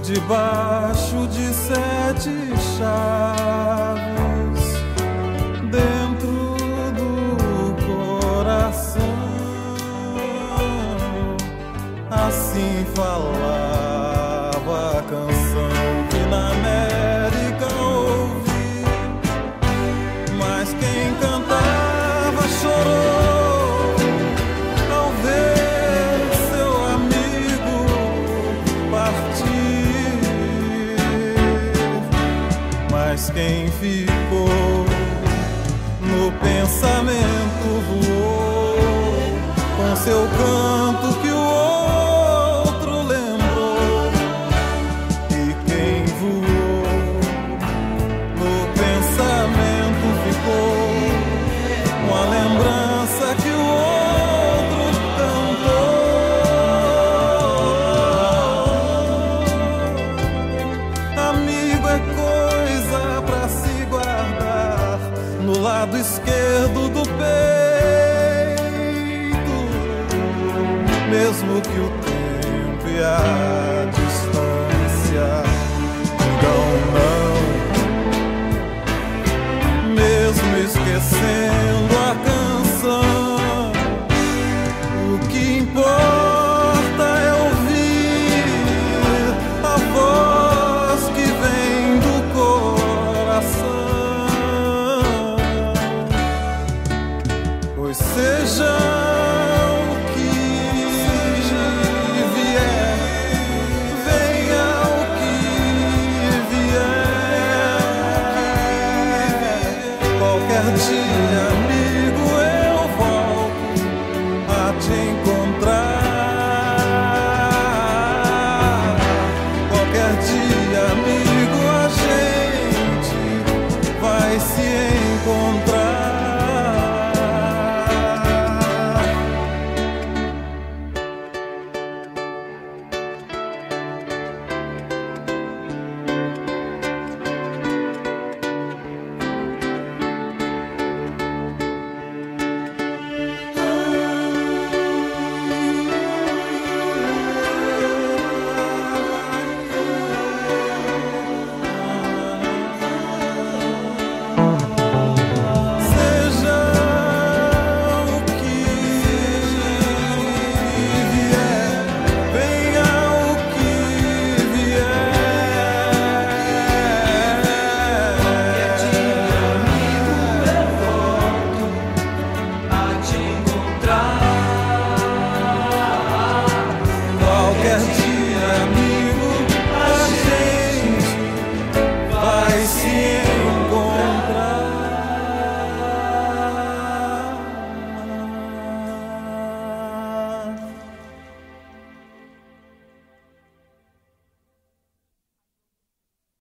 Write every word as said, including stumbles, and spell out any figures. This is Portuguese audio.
debaixo de sete chaves, dentro do coração. Assim falava a canção que na América ouvi, mas quem cantava chorou ao ver seu amigo partir. Mas quem ficou no pensamento voou com seu canto que o outro lembrou. E quem voou no pensamento ficou com a lembrança que o outro cantou. Amigo é coisa pra se guardar no lado esquerdo do peito, mesmo que o tempo e a distância digam não, mesmo esquecendo a canção, o que importa é ouvir a voz que vem do coração. Pois seja